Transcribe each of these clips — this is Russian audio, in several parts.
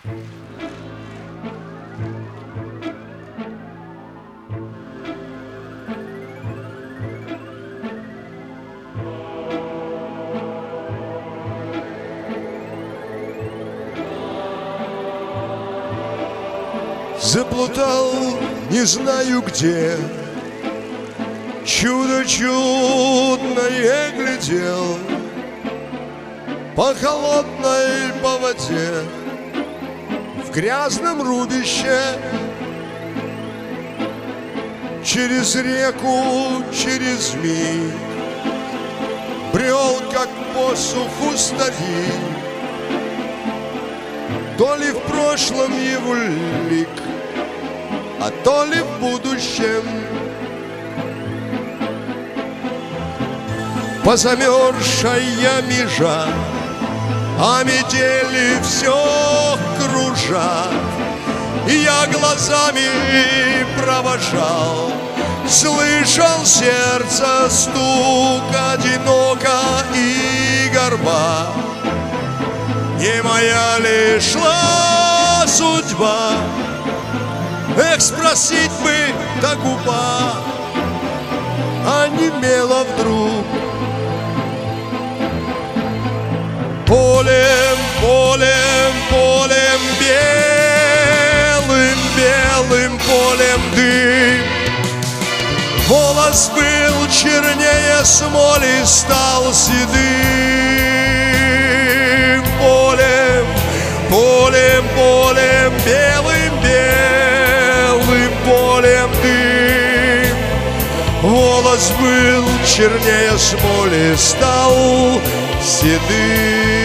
Заплутал, не знаю где, чудо чудное глядел по холодной по воде в грязном рубище. Через реку, через миг брел, как по суху старик, то ли в прошлом его лик, а то ли в будущем. Позамерзшая межа, а метели все кружат, и я глазами провожал, слышал сердце стук одиноко и горба. Не моя ли шла судьба? Эх, спросить бы да губа, а немела вдруг. Полем, полем, полем, белым, белым полем дым. Волос был чернее смоли, стал седым. Полем, полем, полем, белым, белым полем дым. Волос был чернее смоли, стал седым.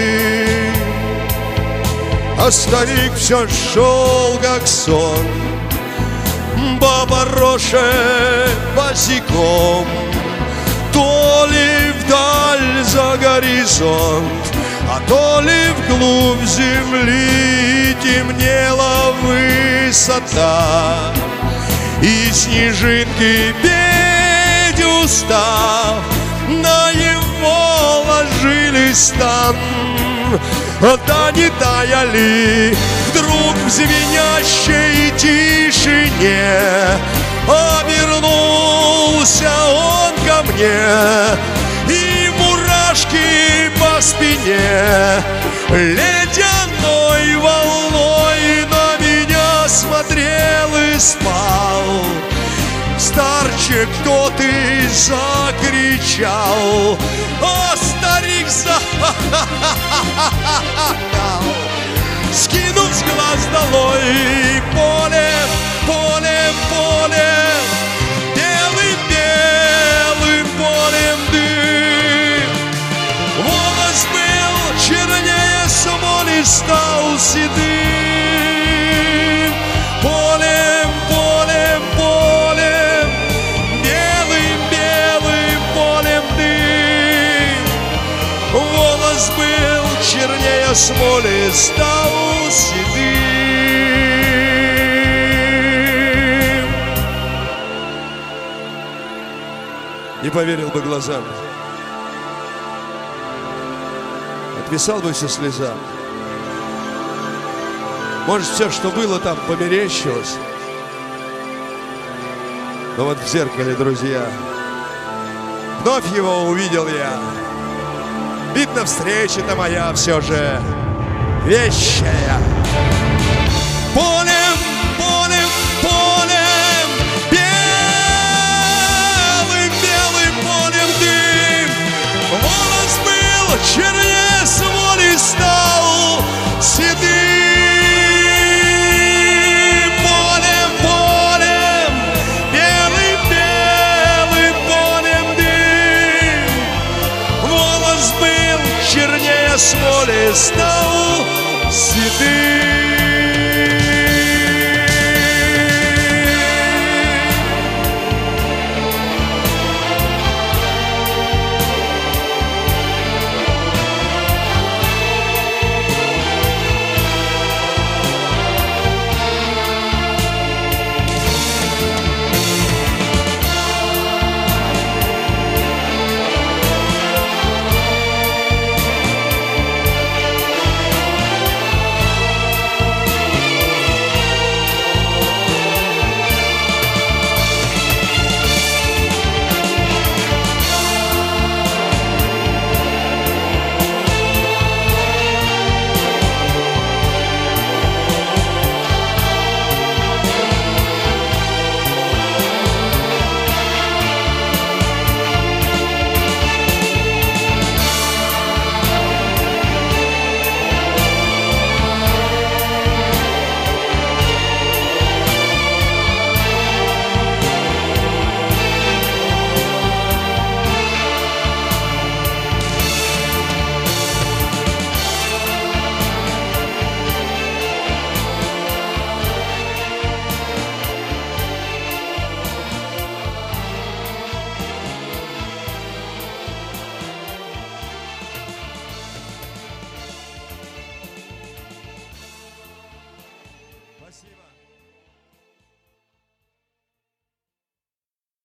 А старик все шел, как сон, баба Роша босиком, то ли вдаль за горизонт, а то ли вглубь земли темнела высота, и снежинки петь устав на его ложились стан. Да не таяли вдруг в звенящей тишине, обернулся он ко мне, и мурашки по спине ледяной волной на меня смотрел и спал. Старче, кто ты, закричал, а старик захахахал, скинув с глаз долой. Полем, полем, полем, белым, белым полем дым. Волос был чернее смоли, стал седым. Полем, полем, полем, белым, белым полем дым. Волос был чернее смоли, стал седым. Не поверил бы глазам, отвисал бы все слезам. Может, все, что было там, померещилось. Но вот в зеркале, друзья, вновь его увидел я. Видно, встреча-то моя все же вещая. Полем, полем, полем, белым, белым полем дым. Волос был чернее смоли, стал седым. Смоли стал седым.